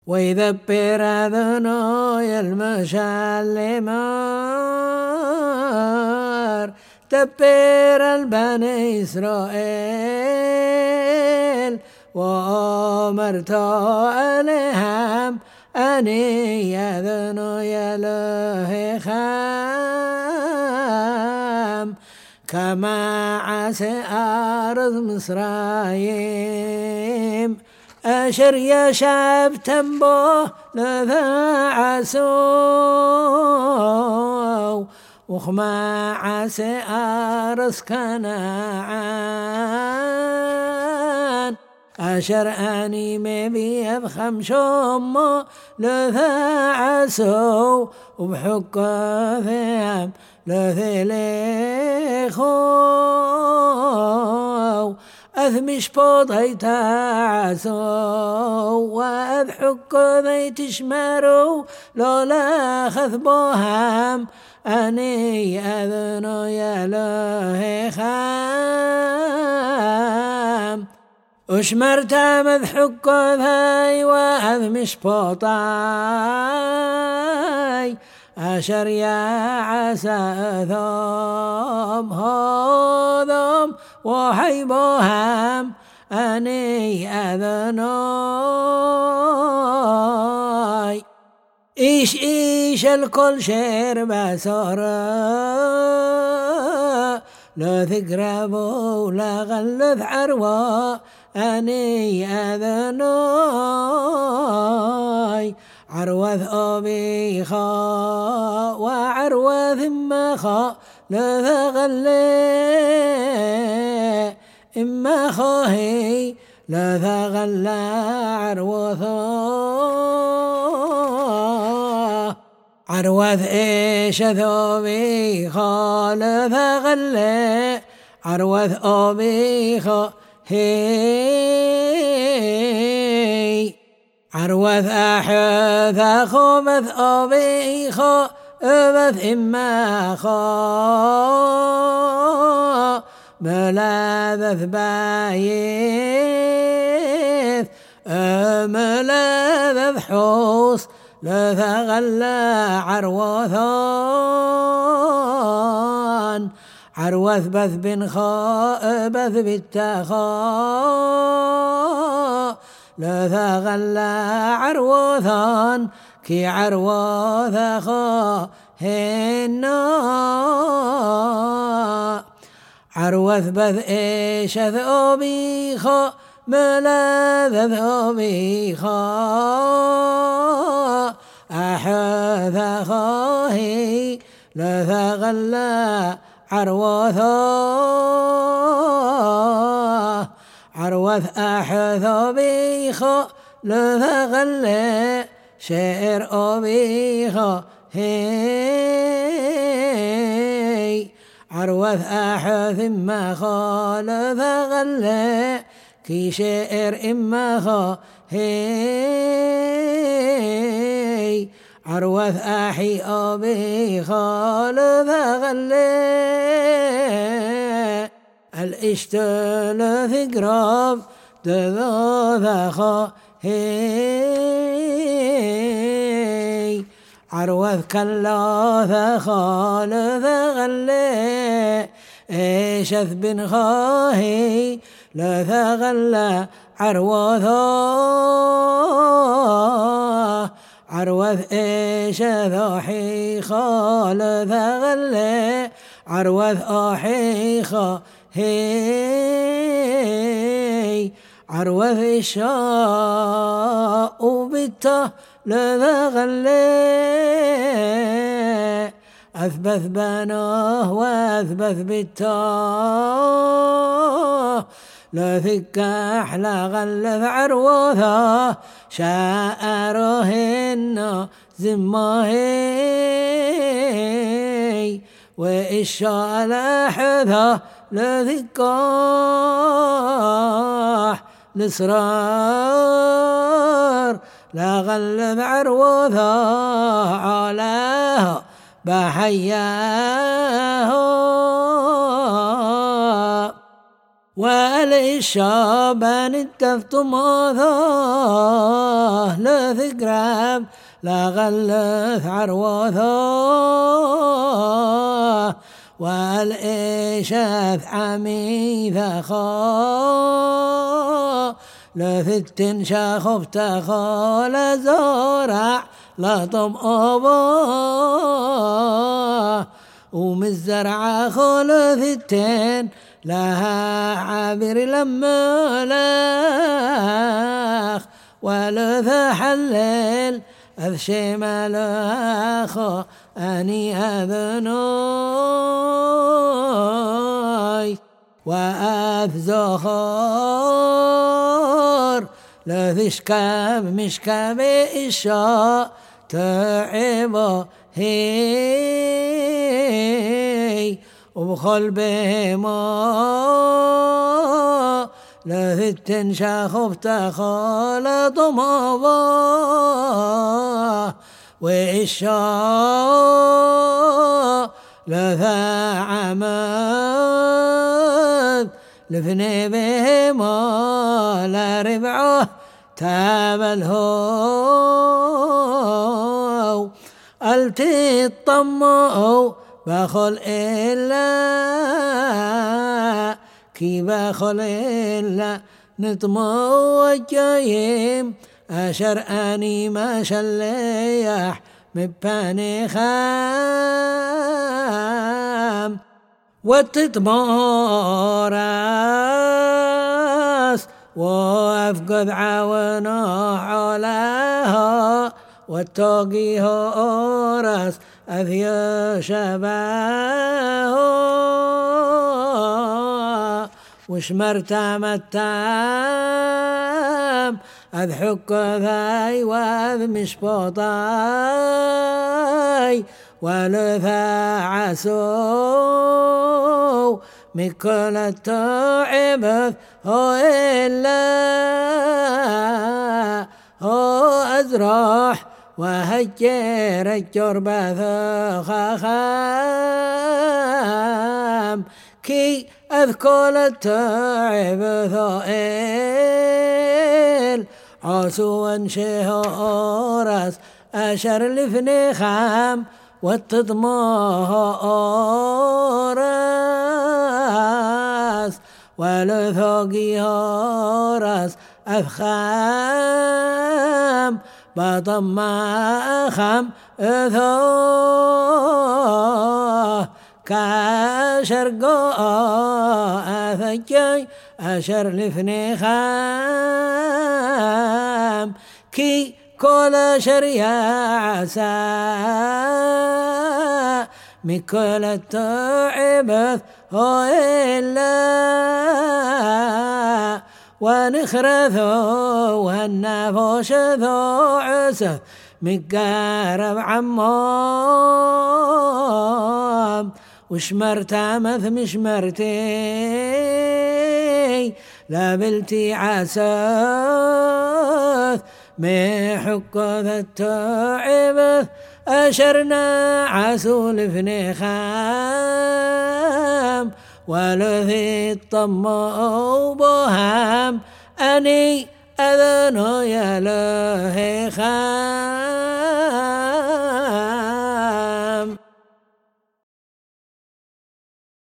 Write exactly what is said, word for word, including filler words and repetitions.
ويذبر ذنوي المشالمار دبر البني إسرائيل وأمرت عليهم أني ذنوي لهخام كما عسى أرض مصرايم أشر يا شاب تنبوه لذا عسو وخما عسى أرض كنعان أشر أني مبي أبخم شمو لذا عسو وبحق ثيام لثليخو أثمش بوضي تعسو وأذحك ذي تشمرو لولا خذبوهم أني أذنو يا لهي خام أشمرت مذحك ذي وأذمش بوطاي أشر يا عسى ثم هذم وحيبهم أني أذناي إيش إيش الكل شير بسارة لا تقربوا لا غلث عروة أني أذناي عروث أبيخا وعروث مخا لا تغلي إما خاهي لا تغلى عروثا عروث إيش ذوبيخا لا تغلي عروث أبيخا هي عروث أحث خبث أبيخا أبث إما خا ملاذث بايث ملاذث حوص لا تغلى عروثان عروث بث بن خاء بث بالتخاء لا تغلى عروثان كي عروث خا هنا عروث بث إيش ذوبي خا ملاذ ذوبي خا أحث خاهي لا تغلى عروثا عروث أحث بيخا لا تغلى شعر أبيخا هي عروث أحث إما خا لا تغلى كي شعر إما خا هي عروث أحي أبيخا لا تغلى الاشتل ثقرب تذاذخا هي عروث كلا ثخا لا تغلى إيشث بن خاهي لا تغلى عروثا عروث إيش ذوحيخا لا تغلى عروث أحيخا هي عروث إشاء وبته لا تغلى أثبث بناه وأثبث بته لا ثكاح لا غلث عروثا شاعرهن زماهي وإشاء لحذا لا ثكاح الإصرار لا غلب عروضها علاها بحياها والشابان التفتم ثاه لثقراب لا غلث عروثاه والإشاث عميث خا لثت شاخف تخال زرع لطم أباه ومزرع خلف التين لها عابر لما لاخ ولث حلل أذ شمال أخو أني أذنوي وأذ زخار لذ شكاب مشكاب إشاء تعبه هي وبخل بهما لثت شاخف تخالط مضاه وإشاء لثا عمد لفني بهما لا ربعه تاب الهو ألتي الطمأ بخل إلا كي بخل إلا نطمو وجايم أشر أني ما شليح مباني خام وتتمارس وأفقد عونا علىها واتقيها أورس أذيا شباه وشمرت متام أذ حك ذاي وأذ مشبطاي ولثا عسو مكل التعبث هو إلا هو أزرح وهجر الجربة خخام كي أذكر التعب ثائل عسوا شهورس أشر لفني خام والتضمارس ولثوقي هورس أفخام بطم أخم ثوه كاشرقو أثجي أشر لفني خام كي كل شريا عسى مكل التعبث هو إلا ونخرثو وهالنفوش ذو عسف مقارب عمام وشمرت مث مشمرتي لابلتي عساث محك ذا التعبث أشرنا عسول فني خام ولذي الطمأ بهام أني أذن يا له خام.